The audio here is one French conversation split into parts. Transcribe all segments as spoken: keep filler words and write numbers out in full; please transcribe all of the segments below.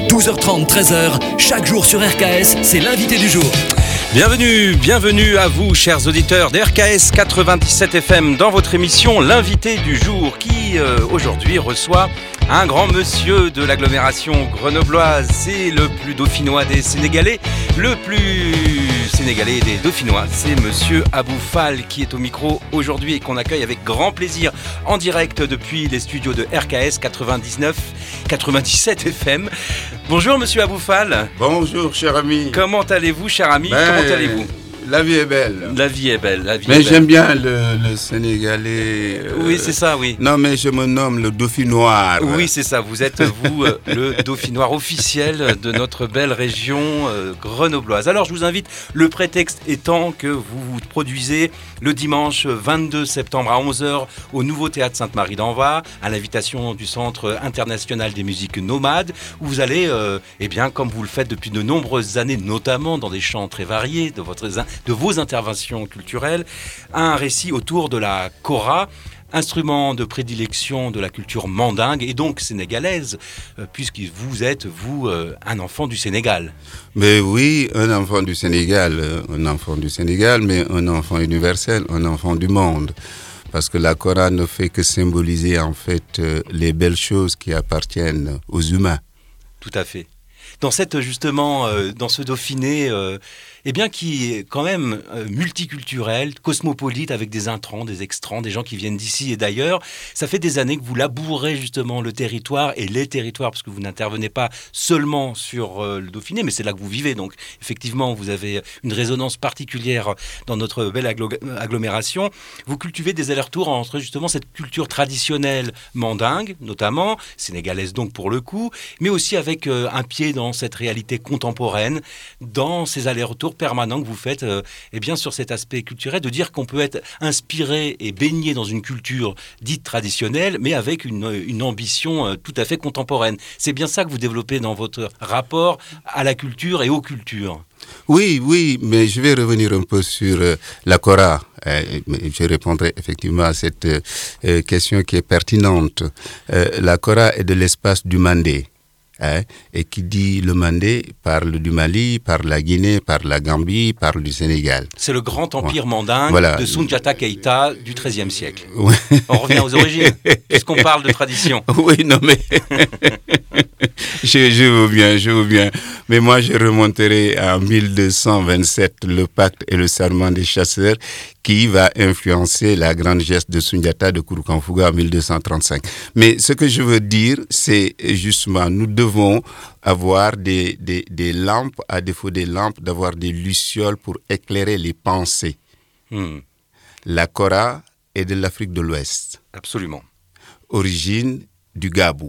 douze heures trente, treize heures, chaque jour sur R K S, c'est l'invité du jour. Bienvenue, bienvenue à vous, chers auditeurs de R K S quatre-vingt-dix-sept F M, dans votre émission L'invité du jour, qui euh, aujourd'hui reçoit un grand monsieur de l'agglomération grenobloise. C'est le plus dauphinois des Sénégalais, le plus sénégalais des dauphinois. C'est monsieur Abou Fall qui est au micro aujourd'hui et qu'on accueille avec grand plaisir en direct depuis les studios de R K S quatre-vingt-dix-neuf quatre-vingt-dix-sept F M. Bonjour monsieur Abou Fall. Bonjour cher ami. Comment allez-vous cher ami? Ben, Comment allez-vous? La vie est belle. La vie est belle. La vie mais est belle. J'aime bien le, le Sénégalais. Euh... Oui, c'est ça, oui. Non, mais je me nomme le Dauphinois. Oui, c'est ça. Vous êtes, vous, euh, le Dauphinois officiel de notre belle région euh, grenobloise. Alors, je vous invite, le prétexte étant que vous vous produisez le dimanche vingt-deux septembre à onze heures au Nouveau Théâtre Sainte-Marie-d'Anvers, à l'invitation du Centre international des musiques nomades, où vous allez, euh, eh bien, comme vous le faites depuis de nombreuses années, notamment dans des chants très variés, de votre de vos interventions culturelles, un récit autour de la kora, instrument de prédilection de la culture mandingue et donc sénégalaise, euh, puisque vous êtes, vous, euh, un enfant du Sénégal. Mais oui, un enfant du Sénégal, un enfant du Sénégal, mais un enfant universel, un enfant du monde. Parce que la kora ne fait que symboliser en fait euh, les belles choses qui appartiennent aux humains. Tout à fait. Dans cette, justement, euh, dans ce Dauphiné, euh, eh bien, qui est quand même euh, multiculturel, cosmopolite, avec des intrants, des extrants, des gens qui viennent d'ici et d'ailleurs. Ça fait des années que vous labourez justement le territoire et les territoires, parce que vous n'intervenez pas seulement sur euh, le Dauphiné, mais c'est là que vous vivez. Donc, effectivement, vous avez une résonance particulière dans notre belle agglo- agglomération. Vous cultivez des allers-retours entre justement cette culture traditionnelle mandingue, notamment, sénégalaise donc pour le coup, mais aussi avec euh, un pied dans cette réalité contemporaine, dans ces allers-retours permanent que vous faites euh, eh bien, sur cet aspect culturel, de dire qu'on peut être inspiré et baigné dans une culture dite traditionnelle, mais avec une, une ambition euh, tout à fait contemporaine. C'est bien ça que vous développez dans votre rapport à la culture et aux cultures. Oui, oui, mais je vais revenir un peu sur euh, la kora. Euh, je répondrai effectivement à cette euh, question qui est pertinente. Euh, la kora est de l'espace du Mandé. Hein, et qui dit le Mandé parle du Mali, parle de la Guinée, parle de la Gambie, parle du Sénégal. C'est le grand empire ouais. mandingue voilà. de Soundiata Keïta du treizième siècle. Ouais. On revient aux origines, puisqu'on parle de tradition. Oui, non mais... je, je veux bien, je veux bien. Mais moi, je remonterai à mille deux cent vingt-sept, le pacte et le serment des chasseurs, qui va influencer la grande geste de Soundiata de Kouroukanfouga en mille deux cent trente-cinq. Mais ce que je veux dire, c'est justement, nous devons avoir des, des, des lampes, à défaut des lampes, d'avoir des lucioles pour éclairer les pensées. Hmm. La kora est de l'Afrique de l'Ouest. Absolument. Origine du Gabou,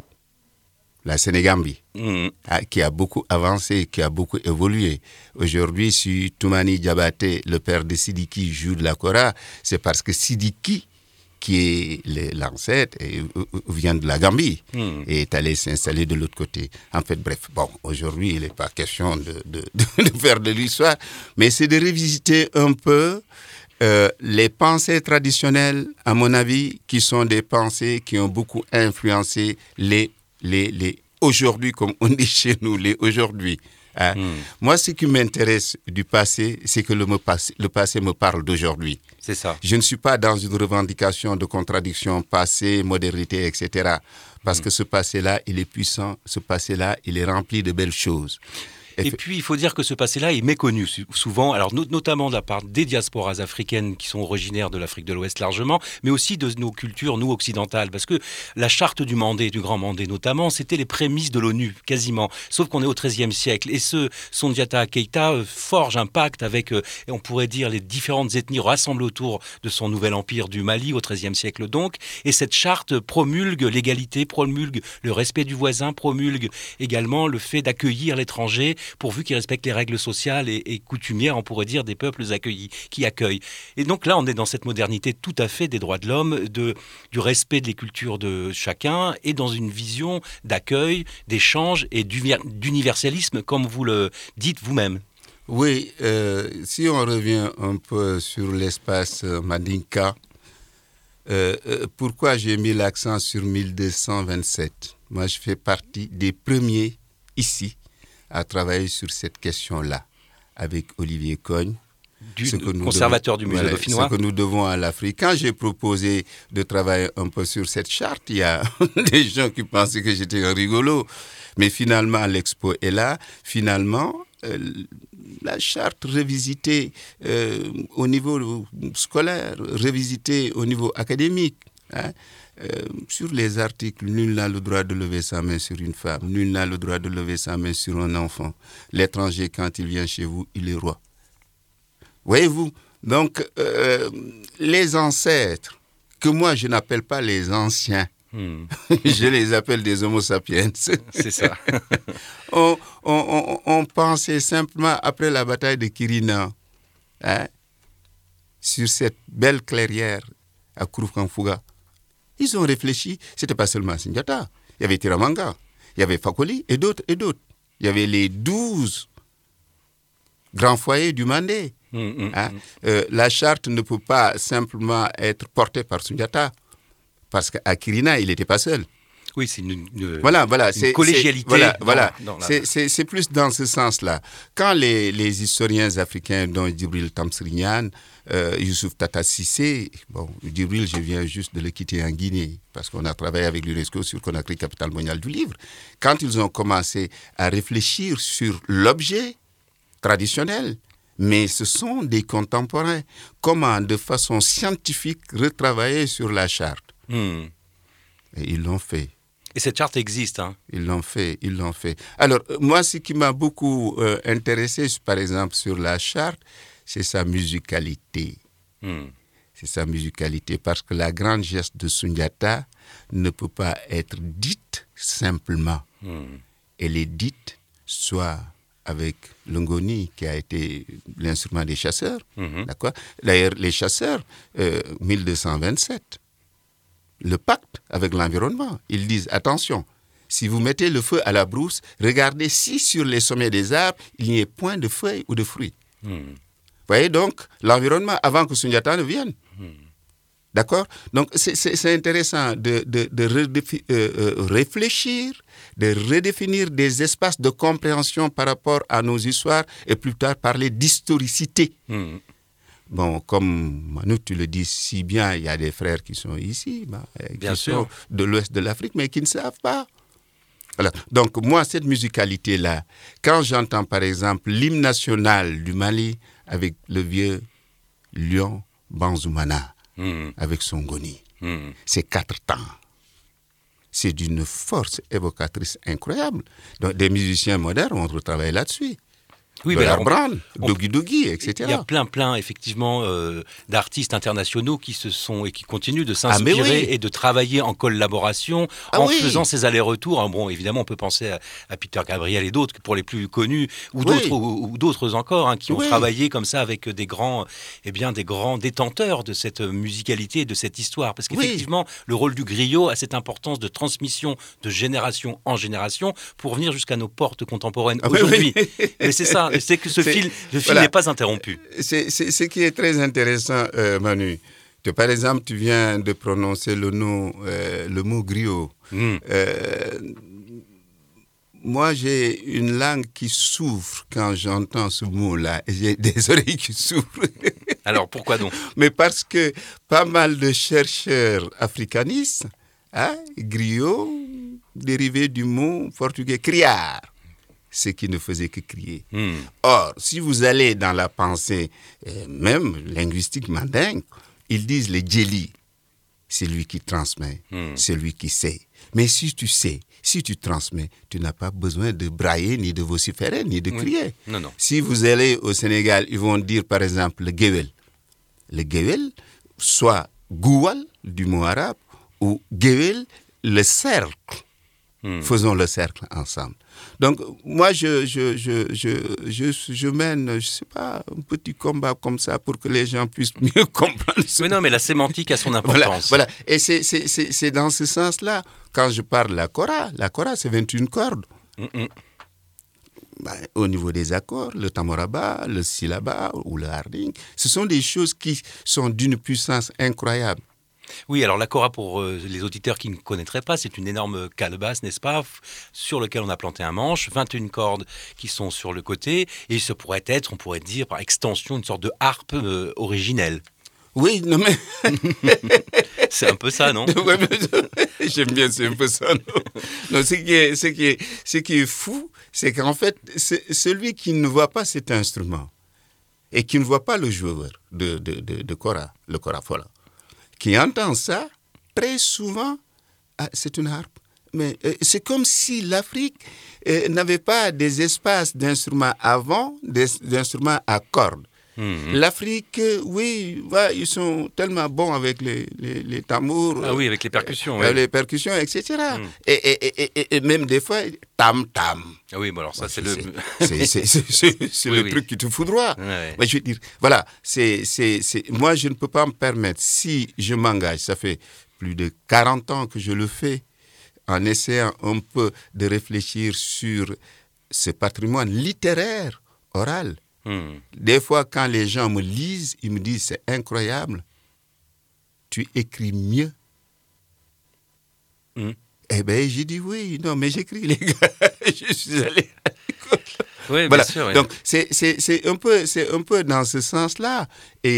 la Sénégambie, mmh. qui a beaucoup avancé, qui a beaucoup évolué. Aujourd'hui, si Toumani Diabaté, le père de Sidiki, joue de la kora, c'est parce que Sidiki, qui est l'ancêtre, vient de la Gambie mmh. et est allé s'installer de l'autre côté. En fait, bref, bon, aujourd'hui, il n'est pas question de, de, de, de faire de l'histoire, mais c'est de revisiter un peu Euh, les pensées traditionnelles, à mon avis, qui sont des pensées qui ont beaucoup influencé les, les, les aujourd'hui, comme on dit chez nous, les aujourd'hui. Hein. Mm. Moi, ce qui m'intéresse du passé, c'est que le, me passe, le passé me parle d'aujourd'hui. C'est ça. Je ne suis pas dans une revendication de contradiction passé, modernité, et cetera. Parce mm. que ce passé-là, il est puissant. Ce passé-là, il est rempli de belles choses. Et puis, il faut dire que ce passé-là est méconnu souvent, alors no- notamment de la part des diasporas africaines qui sont originaires de l'Afrique de l'Ouest largement, mais aussi de nos cultures, nous, occidentales. Parce que la charte du Mandé, du Grand Mandé notamment, c'était les prémices de l'ONU, quasiment. Sauf qu'on est au treizième siècle. Et ce Soundiata Keïta euh, forge un pacte avec, euh, on pourrait dire, les différentes ethnies rassemblées autour de son nouvel empire du Mali, au treizième siècle donc. Et cette charte promulgue l'égalité, promulgue le respect du voisin, promulgue également le fait d'accueillir l'étranger, pourvu qu'ils respectent les règles sociales et, et coutumières, on pourrait dire, des peuples accueillis, qui accueillent. Et donc là, on est dans cette modernité tout à fait des droits de l'homme, de, du respect des cultures de chacun, et dans une vision d'accueil, d'échange et d'universalisme, comme vous le dites vous-même. Oui, euh, si on revient un peu sur l'espace Mandinka, euh, euh, pourquoi j'ai mis l'accent sur mille deux cent vingt-sept ? Moi, je fais partie des premiers ici, à travailler sur cette question-là, avec Olivier Cogne, du conservateur devons, du musée voilà, dauphinois. Ce que nous devons à l'Afrique. Quand j'ai proposé de travailler un peu sur cette charte, il y a des gens qui pensaient que j'étais un rigolo. Mais finalement, l'expo est là. Finalement, euh, la charte revisitée euh, au niveau scolaire, revisitée au niveau académique. Hein, euh, sur les articles, nul n'a le droit de lever sa main sur une femme, nul n'a le droit de lever sa main sur un enfant. L'étranger, quand il vient chez vous, il est roi. Voyez-vous, donc euh, les ancêtres, que moi je n'appelle pas les anciens, hmm. je les appelle des homo sapiens. C'est ça. on, on, on, on pensait simplement, après la bataille de Kirina, hein, sur cette belle clairière à Kouroukanfouga, ils ont réfléchi, c'était pas seulement Sundiata, il y avait Tiramanga, il y avait Fakoli et d'autres et d'autres. Il y avait les douze grands foyers du Mandé. Mmh, mmh, hein? mmh. Euh, la charte ne peut pas simplement être portée par Sundiata, parce qu'à Kirina, il n'était pas seul. Oui, c'est une, une, voilà, voilà, une c'est, collégialité. C'est, voilà, dans, voilà. Dans la... c'est, c'est, c'est plus dans ce sens-là. Quand les, les historiens africains, dont Djibril Tamsirian, euh, Youssouf Tata Cissé, bon, Djibril, je viens juste de le quitter en Guinée, parce qu'on a travaillé avec l'UNESCO sur Conakry, capitale mondiale du livre. Quand ils ont commencé à réfléchir sur l'objet traditionnel, mais ce sont des contemporains, comment de façon scientifique retravailler sur la charte. Hmm. Et ils l'ont fait. Et cette charte existe, hein? Ils l'ont fait, ils l'ont fait. Alors, moi, ce qui m'a beaucoup euh, intéressé, par exemple, sur la charte, c'est sa musicalité. Hmm. C'est sa musicalité, parce que la grande geste de Sundiata ne peut pas être dite simplement. Hmm. Elle est dite soit avec le ngoni, qui a été l'instrument des chasseurs, hmm. d'accord? D'ailleurs, les chasseurs, euh, mille deux cent vingt-sept, le pacte avec l'environnement. Ils disent, attention, si vous mettez le feu à la brousse, regardez si sur les sommets des arbres, il n'y ait point de feuilles ou de fruits. Mmh. Vous voyez donc l'environnement avant que Sundiata ne vienne. Mmh. D'accord? Donc c'est, c'est, c'est intéressant de, de, de redéfi- euh, euh, réfléchir, de redéfinir des espaces de compréhension par rapport à nos histoires et plus tard parler d'historicité. Mmh. Bon, comme Manu, tu le dis si bien, il y a des frères qui sont ici, bah, bien qui sûr. sont de l'ouest de l'Afrique, mais qui ne savent pas. Voilà. Donc, moi, cette musicalité-là, quand j'entends, par exemple, l'hymne national du Mali avec le vieux lion Banzoumana, mmh. avec son goni, mmh. c'est quatre temps. C'est d'une force évocatrice incroyable. Donc, des musiciens modernes ont retravaillé là-dessus. Oui, ben Brand, Dogi Dogi, et cetera. Il y a plein, plein, effectivement, euh, d'artistes internationaux qui se sont et qui continuent de s'inspirer ah oui. et de travailler en collaboration, ah en oui. faisant ces allers-retours. Alors bon, évidemment, on peut penser à, à Peter Gabriel et d'autres, pour les plus connus, ou oui. d'autres, ou, ou d'autres encore, hein, qui ont oui. travaillé comme ça avec des grands, eh bien, des grands détenteurs de cette musicalité et de cette histoire. Parce qu'effectivement, oui. le rôle du griot a cette importance de transmission de génération en génération pour venir jusqu'à nos portes contemporaines ah aujourd'hui. Oui. Mais c'est ça. C'est que ce c'est, fil, le fil voilà. n'est pas interrompu. C'est, c'est ce qui est très intéressant, euh, Manu. Que, par exemple, tu viens de prononcer le, nom, euh, le mot griot. Mm. Euh, moi, j'ai une langue qui souffre quand j'entends ce mot-là. Et j'ai des oreilles qui souffrent. Alors, pourquoi donc? Mais parce que pas mal de chercheurs africanistes, hein, griot, dérivé du mot portugais criar. Ce qui ne faisait que crier. Mm. Or, si vous allez dans la pensée, euh, même linguistique mandingue, ils disent le djeli, c'est lui qui transmet, mm. c'est lui qui sait. Mais si tu sais, si tu transmets, tu n'as pas besoin de brailler, ni de vociférer, ni de crier. Oui. Non, non. Si vous allez au Sénégal, ils vont dire par exemple le gewel. Le gewel, soit goual, du mot arabe, ou gewel, le cercle. Mm. Faisons le cercle ensemble. Donc, moi, je, je, je, je, je, je mène, je ne sais pas, un petit combat comme ça pour que les gens puissent mieux comprendre. Mais non, mais la sémantique a son importance. Voilà, voilà. Et c'est, c'est, c'est, c'est dans ce sens-là, quand je parle de la kora, la kora, c'est vingt et une cordes. Mm-mm. Ben, au niveau des accords, le tamoraba, le silaba ou le harding, ce sont des choses qui sont d'une puissance incroyable. Oui, alors la kora, pour euh, les auditeurs qui ne connaîtraient pas, c'est une énorme calebasse, n'est-ce pas, f- sur lequel on a planté un manche, vingt et une cordes qui sont sur le côté, et ce pourrait être, on pourrait dire, par extension, une sorte de harpe euh, originelle. Oui, non mais... C'est un peu ça, non? Ouais, mais j'aime bien, c'est un peu ça. Non, non ce, qui est, ce, qui est, ce qui est fou, c'est qu'en fait, c'est celui qui ne voit pas cet instrument et qui ne voit pas le joueur de, de, de, de kora, le kora fola, qui entend ça, très souvent, ah, c'est une harpe. Mais euh, c'est comme si l'Afrique euh, n'avait pas des espaces d'instruments avant, des, d'instruments à cordes. Mmh. L'Afrique, euh, oui, ouais, ils sont tellement bons avec les, les, les tamours. Ah oui, avec les percussions. Euh, oui. Les percussions, et cetera. Mmh. Et, et, et, et même des fois, tam-tam. Ah oui, bon alors ça Ouais, c'est, c'est, le... c'est, c'est, c'est, c'est, c'est oui, le oui. truc qui te foudroie. Ouais. Mais je veux dire, voilà, c'est, c'est, c'est, moi je ne peux pas me permettre, si je m'engage, ça fait plus de quarante ans que je le fais, en essayant un peu de réfléchir sur ce patrimoine littéraire, oral. Mmh. Des fois, quand les gens me lisent, ils me disent, c'est incroyable, tu écris mieux. Mmh. Eh bien, j'ai dit oui, non, mais j'écris, les gars, je suis allé à l'école. Oui, voilà. bien sûr. Oui. Donc, c'est, c'est, c'est, un peu, c'est un peu dans ce sens-là,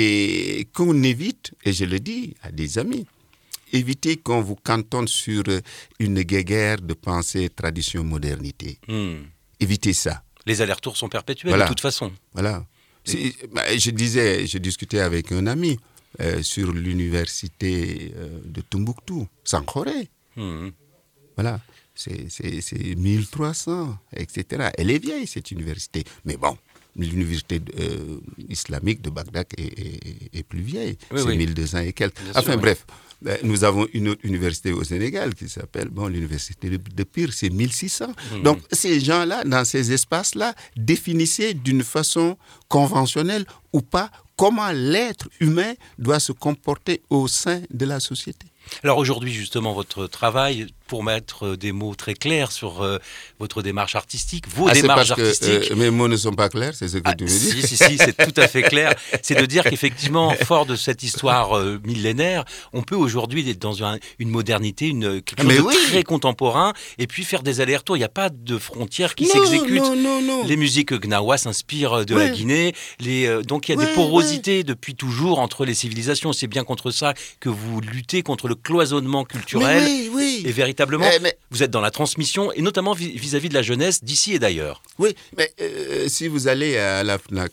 et qu'on évite, et je le dis à des amis, évitez qu'on vous cantonne sur une guéguerre de pensée, tradition, modernité. Mmh. Évitez ça. Les allers-retours sont perpétuels, voilà. De toute façon. Voilà. C'est, bah, je disais, je discutais avec un ami euh, sur l'université euh, de Tombouctou, Sankhoré. Mmh. Voilà. C'est, c'est, c'est mille trois cents, et cetera. Elle est vieille, cette université. Mais bon, l'université euh, islamique de Bagdad est, est, est plus vieille. Oui, c'est oui. mille deux cents et quelques. Bien enfin sûr, bref. Oui. Nous avons une autre université au Sénégal qui s'appelle bon, l'université de Pire, c'est mille six cents. Mmh. Donc, ces gens-là, dans ces espaces-là, définissaient d'une façon conventionnelle ou pas comment l'être humain doit se comporter au sein de la société. Alors aujourd'hui, justement, votre travail, pour mettre des mots très clairs sur euh, votre démarche artistique, vos ah, démarches c'est parce artistiques... Que, euh, mes mots ne sont pas clairs, c'est ce que ah, tu veux dire? Si, si, si, c'est tout à fait clair. C'est de dire qu'effectivement, fort de cette histoire euh, millénaire, on peut aujourd'hui être dans un, une modernité, une, quelque chose Mais de oui. très contemporain, et puis faire des allers-retours. Il n'y a pas de frontières qui non, s'exécutent. Non, non, non. Les musiques gnawa s'inspirent de ouais. la Guinée. Les, euh, donc il y a ouais, des porosités ouais. depuis toujours entre les civilisations. C'est bien contre ça que vous luttez, contre le cloisonnement culturel. Oui, oui. Et véritablement, eh, mais... vous êtes dans la transmission, et notamment vis-à-vis de la jeunesse d'ici et d'ailleurs. Oui, mais euh, si vous allez à la FNAC,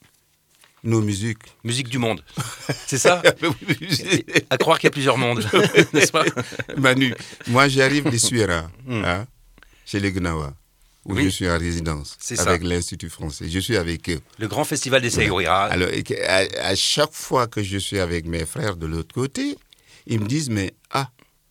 nos musiques... Musique du monde, c'est ça? À croire qu'il y a plusieurs mondes, n'est-ce pas? Manu, moi j'arrive des Suera, mm. hein, chez les Gnawa, où oui. je suis en résidence, c'est avec ça. L'Institut français. Je suis avec eux. Le grand festival des Seyouira. Alors, à, à chaque fois que je suis avec mes frères de l'autre côté, ils me disent, mais ah,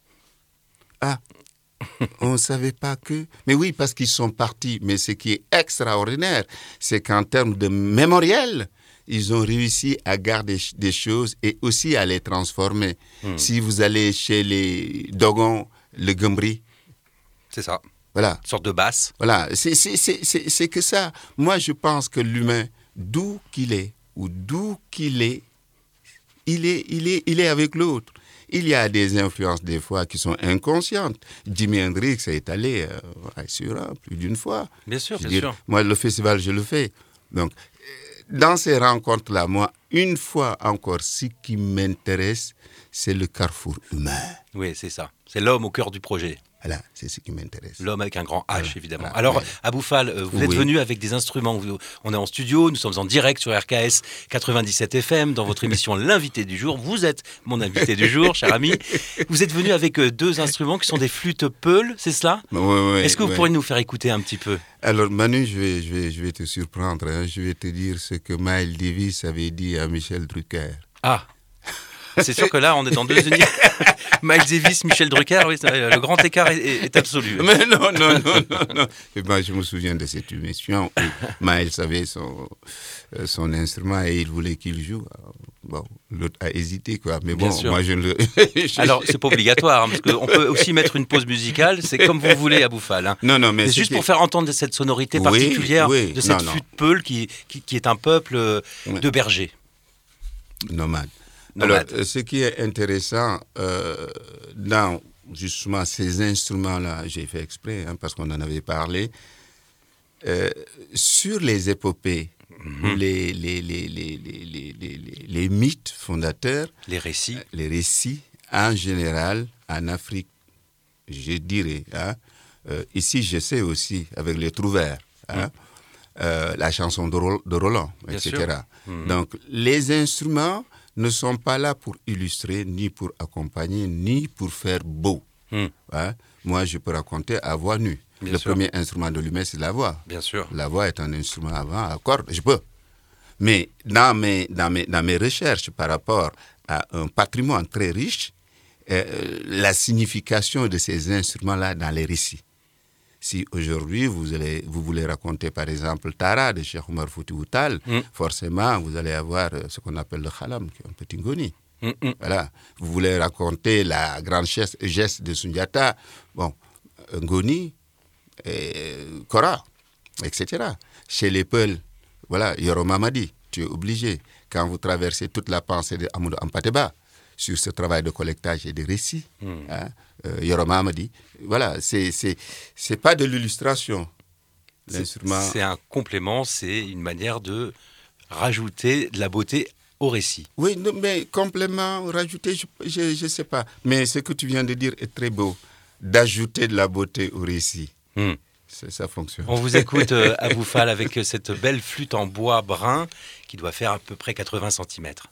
ah, on ne savait pas que... Mais oui, parce qu'ils sont partis. Mais ce qui est extraordinaire, c'est qu'en termes de mémoriel, ils ont réussi à garder des choses et aussi à les transformer. Hmm. Si vous allez chez les Dogons, le Gambri... C'est ça. Voilà. Une sorte de basse. Voilà. C'est, c'est, c'est, c'est, c'est que ça. Moi, je pense que l'humain, d'où qu'il est, ou d'où qu'il est, il est, il est, il est avec l'autre. Il y a des influences des fois qui sont inconscientes. Jimi Hendrix est allé euh, à Surin plus d'une fois. Bien sûr, je bien dire, sûr. Moi, le festival, je le fais. Donc, dans ces rencontres-là, moi, une fois encore, ce qui m'intéresse, c'est le carrefour humain. Oui, c'est ça. C'est l'homme au cœur du projet. Voilà, c'est ce qui m'intéresse. L'homme avec un grand H, voilà, évidemment. Voilà, Alors, ouais. Abou Fall, vous oui. êtes venu avec des instruments. On est en studio, nous sommes en direct sur R K S quatre-vingt-dix-sept F M dans votre émission L'invité du jour. Vous êtes mon invité du jour, cher ami. Vous êtes venu avec deux instruments qui sont des flûtes Peul, c'est cela? Oui, oui. Est-ce que vous oui. pourriez nous faire écouter un petit peu? Alors, Manu, je vais, je vais, je vais te surprendre. Hein. Je vais te dire ce que Miles Davis avait dit à Michel Drucker. Ah, c'est sûr que là, on est dans deux univers. Miles Davis, Michel Drucker, oui, le grand écart est, est, est absolu. Mais non, non, non, non, non. Et ben, je me souviens de cette émission où Miles avait son, son instrument et il voulait qu'il joue. Alors, bon, l'autre a hésité, quoi. Mais bon, moi, je le... Alors, c'est pas obligatoire, hein, parce qu'on peut aussi mettre une pause musicale, c'est comme vous voulez, Abou Fall. Hein. Non, non, mais... C'est juste pour faire entendre cette sonorité particulière oui, oui. de cette non, flûte Peul qui, qui, qui est un peuple ouais. de bergers. Nomade. nomade. Alors, ce qui est intéressant euh, dans justement ces instruments-là, j'ai fait exprès, hein, parce qu'on en avait parlé, euh, sur les épopées, mm-hmm. les, les, les, les, les, les, les, les mythes fondateurs, les récits, euh, les récits, en général, en Afrique, je dirais, hein, euh, ici, je sais aussi, avec les trouvères, hein, mm. euh, la chanson de, Ro- de Roland, Bien et cetera. Mm-hmm. Donc, les instruments ne sont pas là pour illustrer, ni pour accompagner, ni pour faire beau. Mm. Hein? Moi, je peux raconter à voix nue. Bien Le sûr. Premier instrument de l'humain, c'est la voix. Bien sûr. La voix est un instrument avant à cordes, je peux. Mais dans mes, dans mes, dans mes recherches par rapport à un patrimoine très riche, euh, la signification de ces instruments-là dans les récits. Si aujourd'hui, vous, allez, vous voulez raconter, par exemple, Tara de Cheikh Omar Foutiyou Tall, mm. forcément, vous allez avoir ce qu'on appelle le khalam, qui est un petit ngoni. Mm-mm. Voilà. Vous voulez raconter la grande geste, geste de Sundiata, bon, ngoni, et Kora, et cetera. Chez les Peuls, voilà, Yoro Mamadi, tu es obligé, quand vous traversez toute la pensée de Amadou Ampateba, sur ce travail de collectage et de récits, mm. hein, euh, Yoro Mamadi, voilà, c'est, c'est, c'est pas de l'illustration. L'instrument... C'est, c'est un complément, c'est une manière de rajouter de la beauté au récit. Oui, mais complément, rajouter, je ne sais pas. Mais ce que tu viens de dire est très beau, d'ajouter de la beauté au récit. Mm. C'est, ça fonctionne. On vous écoute, euh, Aboufal, avec cette belle flûte en bois brun qui doit faire à peu près quatre-vingts centimètres.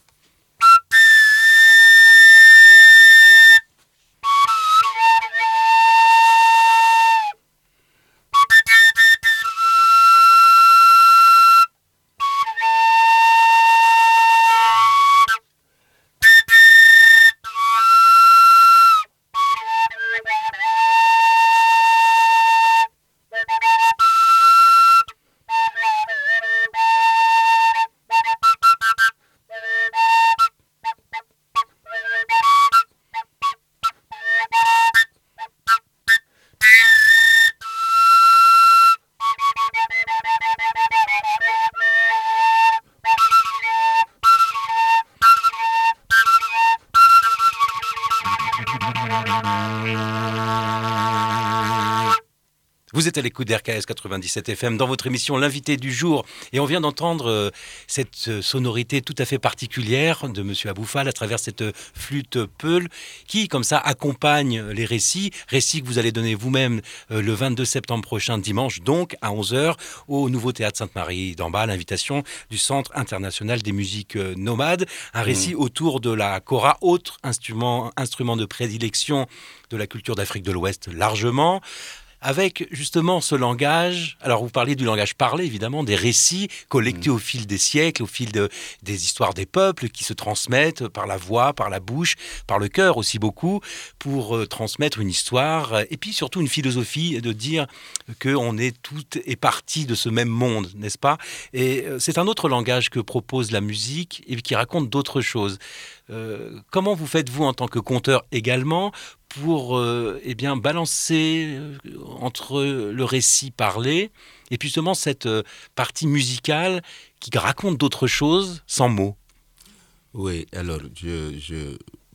Vous êtes à l'écoute d'R K S quatre-vingt-dix-sept F M dans votre émission L'invité du jour. Et on vient d'entendre euh, cette sonorité tout à fait particulière de M. Aboufal à travers cette flûte Peul qui, comme ça, accompagne les récits. Récits que vous allez donner vous-même euh, le vingt-deux septembre prochain, dimanche, donc à onze heures, au Nouveau Théâtre Sainte-Marie d'en bas, à l'invitation du Centre international des musiques euh, nomades. Un récit mmh. autour de la kora, autre instrument, instrument de prédilection de la culture d'Afrique de l'Ouest largement. Avec justement ce langage, alors vous parliez du langage parlé évidemment, des récits collectés mmh. au fil des siècles, au fil de, des histoires des peuples qui se transmettent par la voix, par la bouche, par le cœur aussi beaucoup, pour euh, transmettre une histoire et puis surtout une philosophie de dire qu'on est tout est parti de ce même monde, n'est-ce pas ? Et euh, c'est un autre langage que propose la musique et qui raconte d'autres choses. Euh, comment vous faites-vous en tant que conteur également pour euh, eh bien, balancer euh, entre le récit parlé et puis justement cette euh, partie musicale qui raconte d'autres choses sans mots? Oui, alors je, je,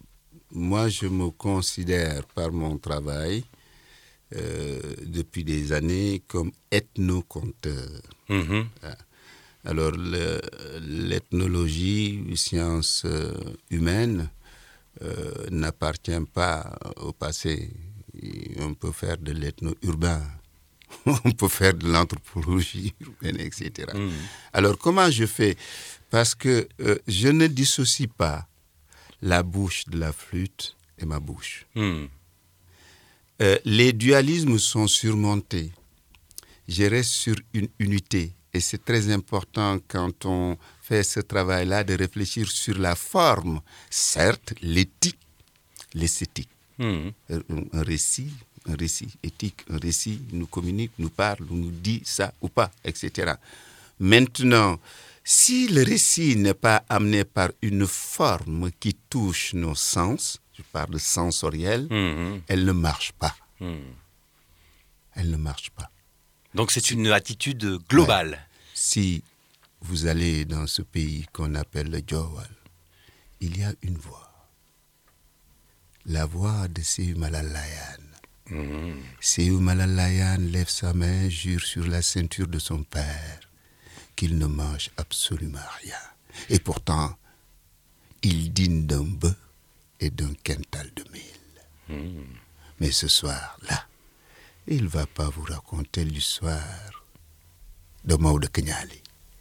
moi je me considère par mon travail euh, depuis des années comme ethno-conteur. Mmh. Alors le, l'ethnologie, science euh, humaine, Euh, n'appartient pas au passé. On peut faire de l'ethno-urbain, on peut faire de l'anthropologie urbaine, et cetera. Mmh. Alors, comment je fais ? Parce que euh, je ne dissocie pas la bouche de la flûte et ma bouche. Mmh. Euh, les dualismes sont surmontés. Je reste sur une unité. Et c'est très important quand on fait ce travail-là de réfléchir sur la forme, certes, l'éthique, l'esthétique. Mmh. Un, un récit, un récit éthique, un récit nous communique, nous parle, nous dit ça ou pas, et cetera. Maintenant, si le récit n'est pas amené par une forme qui touche nos sens, je parle de sensoriel, mmh. elle ne marche pas. Mmh. Elle ne marche pas. Donc c'est une attitude globale. Ouais. Si vous allez dans ce pays qu'on appelle le Djowal, il y a une voix. La voix de Seyu Malalayan. Mmh. Seyu Malalayan lève sa main, jure sur la ceinture de son père qu'il ne mange absolument rien. Et pourtant, il dîne d'un bœuf et d'un quintal de mil. Mmh. Mais ce soir-là, il ne va pas vous raconter l'histoire de Maodo Kenyali.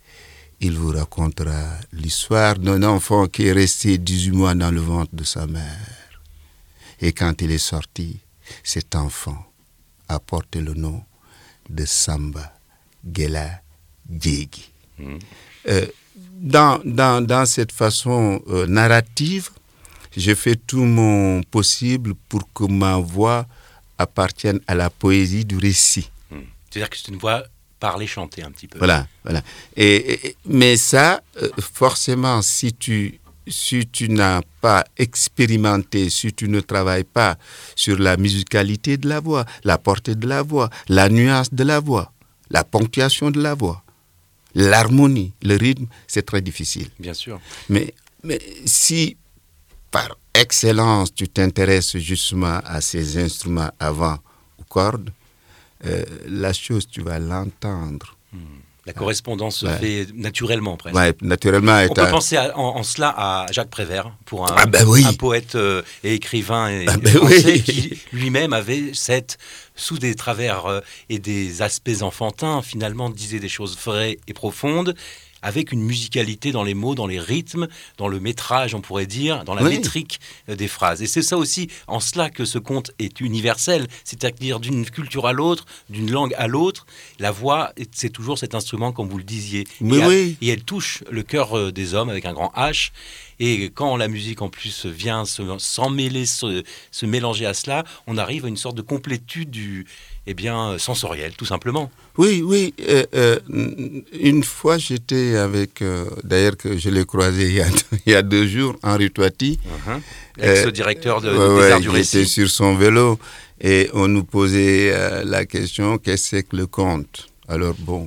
Il vous racontera l'histoire d'un enfant qui est resté dix-huit mois dans le ventre de sa mère. Et quand il est sorti, cet enfant a porté le nom de Samba Gela Djegi. Mmh. Euh, dans, dans, dans cette façon euh, narrative, je fais tout mon possible pour que ma voix appartienne à la poésie du récit. Mmh. C'est-à-dire que c'est une voix parler, chanter un petit peu. Voilà, voilà. Et, et, mais ça, euh, forcément, si tu, si tu n'as pas expérimenté, si tu ne travailles pas sur la musicalité de la voix, la portée de la voix, la nuance de la voix, la ponctuation de la voix, l'harmonie, le rythme, c'est très difficile. Bien sûr. Mais, mais si, par excellence, tu t'intéresses justement à ces instruments avant ou cordes, Euh, la chose, tu vas l'entendre. Mmh. La correspondance se ouais. fait naturellement, presque. Ouais, naturellement. On peut à... penser à, en, en cela à Jacques Prévert, pour un, ah ben oui. un poète euh, et écrivain et ah ben français oui. qui lui-même avait cette, sous des travers euh, et des aspects enfantins, finalement disait des choses vraies et profondes, avec une musicalité dans les mots, dans les rythmes, dans le métrage, on pourrait dire, dans la oui. métrique des phrases. Et c'est ça aussi, en cela, que ce conte est universel, c'est-à-dire d'une culture à l'autre, d'une langue à l'autre. La voix, c'est toujours cet instrument, comme vous le disiez. Mais et, oui. et elle touche le cœur des hommes avec un grand H. Et quand la musique, en plus, vient se, s'emmêler, se, se mélanger à cela, on arrive à une sorte de complétude du, eh bien, sensorielle, tout simplement. Oui, oui. Euh, euh, une fois, j'étais avec, euh, d'ailleurs, que je l'ai croisé il y a, il y a deux jours, Henri Toiti. Uh-huh. Ex-directeur de, euh, des ouais, Arts du Récit. Il était sur son vélo et on nous posait euh, la question, qu'est-ce que c'est que le conte ? Alors, bon...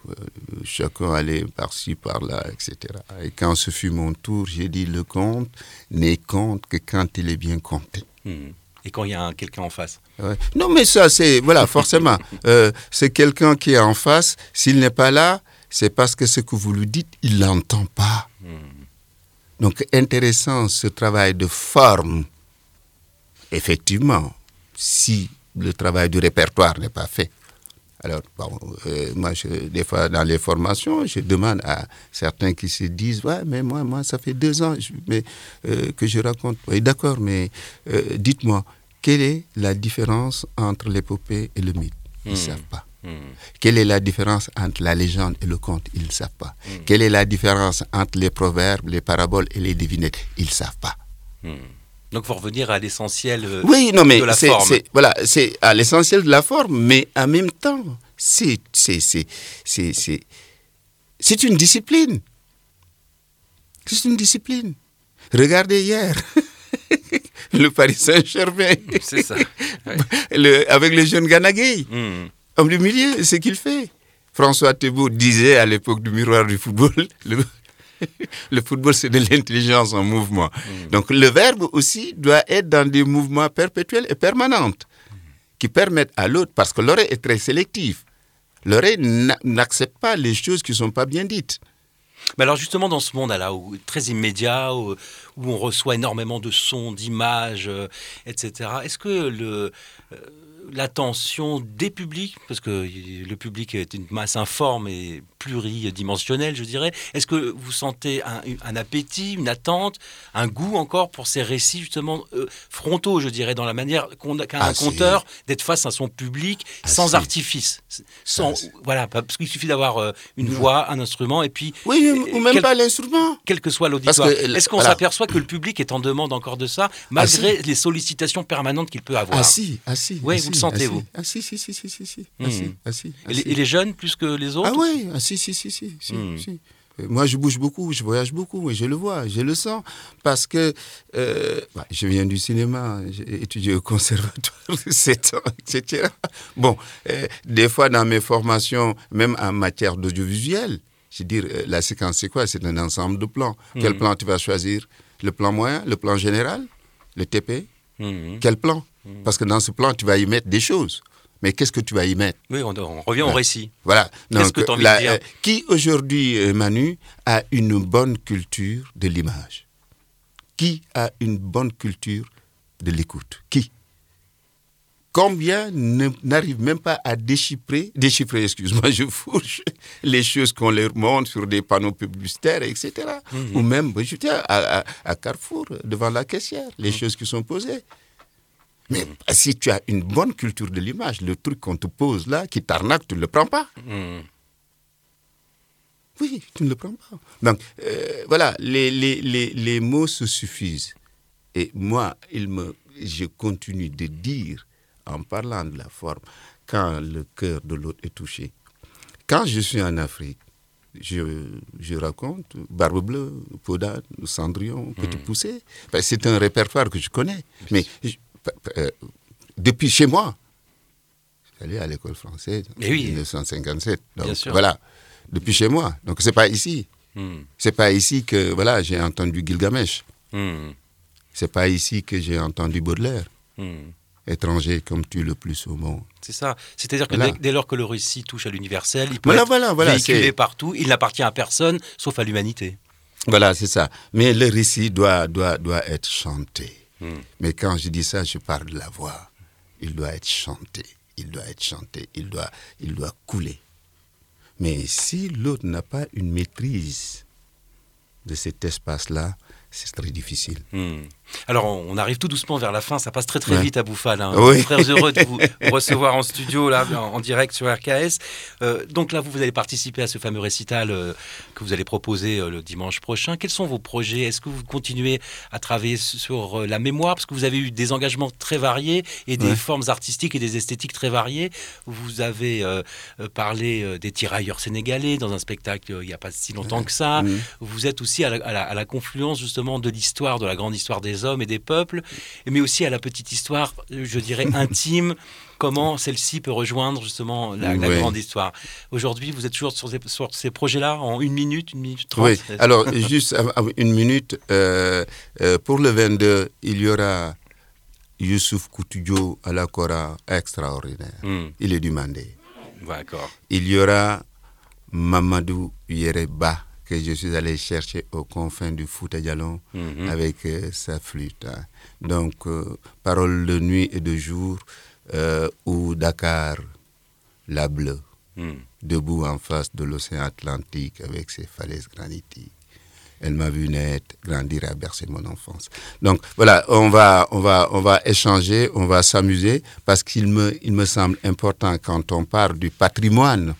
chacun allait par-ci, par-là, et cetera. Et quand ce fut mon tour, j'ai dit, le conte n'est conte que quand il est bien compté. Mmh. Et quand il y a un, quelqu'un en face. Ouais. Non, mais ça, c'est, voilà, forcément. euh, c'est quelqu'un qui est en face. S'il n'est pas là, c'est parce que ce que vous lui dites, il ne l'entend pas. Mmh. Donc, intéressant ce travail de forme. Effectivement, si le travail du répertoire n'est pas fait. Alors, bon, euh, moi, je, des fois, dans les formations, je demande à certains qui se disent « Ouais, mais moi, moi ça fait deux ans je, mais, euh, que je raconte. Oui, » D'accord, mais euh, dites-moi, quelle est la différence entre l'épopée et le mythe ? Ils ne mmh. savent pas. Mmh. Quelle est la différence entre la légende et le conte ? Ils ne savent pas. Mmh. Quelle est la différence entre les proverbes, les paraboles et les devinettes ? Ils ne savent pas. Mmh. Donc, il faut revenir à l'essentiel euh, oui, non, mais de la c'est, forme. C'est, voilà, c'est à l'essentiel de la forme, mais en même temps, c'est, c'est, c'est, c'est, c'est, c'est une discipline. C'est une discipline. Regardez hier, le Paris Saint-Germain. C'est ça. Ouais. Le, avec le jeune Gana Gueye. Mmh. Homme du milieu, c'est ce qu'il fait. François Thébault disait à l'époque du miroir du football... Le, Le football, c'est de l'intelligence en mouvement. Mmh. Donc, le verbe aussi doit être dans des mouvements perpétuels et permanents mmh. qui permettent à l'autre, parce que l'oreille est très sélective. L'oreille n'accepte pas les choses qui ne sont pas bien dites. Mais alors justement, dans ce monde-là, où, très immédiat, où, où on reçoit énormément de sons, d'images, euh, et cetera, est-ce que le... Euh, l'attention des publics, parce que le public est une masse informe et pluridimensionnelle, je dirais. Est-ce que vous sentez un, un appétit, une attente, un goût encore pour ces récits justement euh, frontaux, je dirais, dans la manière qu'on, qu'a ah, un conteur d'être face à son public ah, sans si. artifice, sans ah, si. voilà, parce qu'il suffit d'avoir euh, une non. voix, un instrument et puis oui, euh, ou même quel, pas l'instrument, quel que soit l'auditoire. Que, Est-ce qu'on voilà. s'aperçoit que le public est en demande encore de ça, malgré ah, si. les sollicitations permanentes qu'il peut avoir? Ah si, ah si. Oui, ah, vous si. le sentez-vous? Ah si, si, si, si, si, si. Mmh. Ah, si, ah, si, ah, et, si. Les, et les jeunes plus que les autres? Ah oui, ah si, si, si, si, si, mmh. si. Moi, je bouge beaucoup, je voyage beaucoup, et je le vois, je le sens, parce que euh, bah, je viens du cinéma, j'ai étudié au conservatoire de sept ans, et cetera. Bon, euh, des fois dans mes formations, même en matière d'audiovisuel, je veux dire, la séquence c'est quoi? C'est un ensemble de plans. Mmh. Quel plan tu vas choisir? Le plan moyen, le plan général, le T P. Mmh. Quel plan? Mmh. Parce que dans ce plan, tu vas y mettre des choses. Mais qu'est-ce que tu vas y mettre? Oui, on, on revient ouais. au récit. Voilà. Qu'est-ce que tu as envie de dire? euh, Qui aujourd'hui, euh, Manu, a une bonne culture de l'image? Qui a une bonne culture de l'écoute? Qui? Combien n'arrivent même pas à déchiffrer, déchiffrer, excuse-moi, je fourche, les choses qu'on leur montre sur des panneaux publicitaires, et cetera. Mm-hmm. Ou même, je tiens, à, à, à Carrefour, devant la caissière, les mm-hmm. choses qui sont posées. Mais mm-hmm. si tu as une bonne culture de l'image, le truc qu'on te pose là, qui t'arnaque, tu ne le prends pas. Mm-hmm. Oui, tu ne le prends pas. Donc, euh, voilà, les, les, les, les mots se suffisent. Et moi, il me, je continue de dire, en parlant de la forme, quand le cœur de l'autre est touché. Quand je suis en Afrique, je, je raconte Barbe Bleue, Podane, Cendrillon, Petit mmh. Poucet. Ben, c'est un répertoire que je connais. Mais je, euh, depuis chez moi, j'allais à l'école française en oui. mille neuf cent cinquante-sept. Donc, Bien sûr. Voilà, depuis chez moi. Donc, c'est pas ici. Mmh. C'est pas ici que voilà, j'ai entendu Gilgamesh. Mmh. C'est pas ici que j'ai entendu Baudelaire. Mmh. Étranger comme tu le plus au monde. C'est ça. C'est-à-dire que voilà. dès, dès lors que le récit touche à l'universel, il peut voilà, être voilà, voilà, véhiculé c'est... partout. Il n'appartient à personne, sauf à l'humanité. Voilà, c'est ça. Mais le récit doit, doit, doit être chanté. Hmm. Mais quand je dis ça, je parle de la voix. Il doit être chanté. Il doit être chanté. Il doit, il doit couler. Mais si l'autre n'a pas une maîtrise de cet espace-là, c'est très difficile. Hmm. Alors, on arrive tout doucement vers la fin. Ça passe très très ouais. vite à Bouffal. Hein. Oui. Très heureux de vous recevoir en studio, là, en, en direct sur R K S. Euh, donc là, vous, vous allez participer à ce fameux récital euh, que vous allez proposer euh, le dimanche prochain. Quels sont vos projets? Est-ce que vous continuez à travailler sur euh, la mémoire? Parce que vous avez eu des engagements très variés et des ouais. formes artistiques et des esthétiques très variées. Vous avez euh, parlé euh, des tirailleurs sénégalais dans un spectacle euh, il n'y a pas si longtemps que ça. Mmh. Vous êtes aussi à la, à la, à la confluence, justement, de l'histoire, de la grande histoire des hommes et des peuples, mais aussi à la petite histoire, je dirais, intime, comment celle-ci peut rejoindre justement la, la oui. grande histoire. Aujourd'hui, vous êtes toujours sur ces, sur ces projets-là en une minute, une minute trente. Oui, alors juste une minute, euh, euh, pour le vingt-deux, il y aura Youssouf Koutoudio à la Kora extraordinaire. Mm. Il est du Mandé. D'accord. Il y aura Mamadou Yereba, que je suis allé chercher aux confins du Fouta Djallon mm-hmm. avec euh, sa flûte. Hein. Donc, euh, paroles de nuit et de jour, euh, ou Dakar, la bleue, mm. debout en face de l'océan Atlantique avec ses falaises granitiques. Elle m'a vu naître, grandir et bercer mon enfance. Donc, voilà, on va, on va, on va échanger, on va s'amuser, parce qu'il me, il me semble important, quand on parle du patrimoine,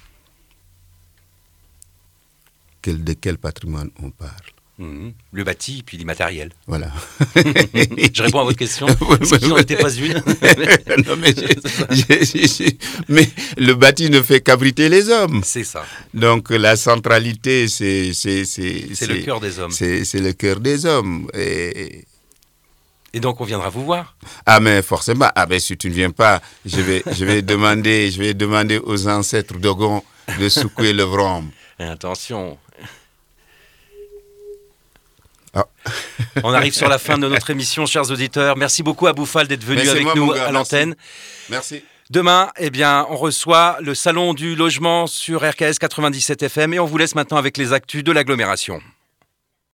Quel, de quel patrimoine on parle? Mmh. Le bâti, puis l'immatériel. Voilà. Je réponds à votre question. Ce qui n'en était pas une. non, mais, j'ai, j'ai, j'ai, mais le bâti ne fait qu'abriter les hommes. C'est ça. Donc la centralité, c'est... C'est, c'est, c'est, c'est le cœur des hommes. C'est, c'est le cœur des hommes. Et... Et donc on viendra vous voir. Ah mais forcément. Ah mais si tu ne viens pas, je vais, je vais, demander, je vais demander aux ancêtres d'Ogon de secouer le vrombe. Et attention. Ah. On arrive sur la fin de notre émission, chers auditeurs. Merci beaucoup à Bouffal d'être venu mais avec moi, nous gars, à l'antenne. Merci. merci. Demain, eh bien, on reçoit le Salon du Logement sur R K S quatre-vingt-dix-sept F M et on vous laisse maintenant avec les actus de l'agglomération.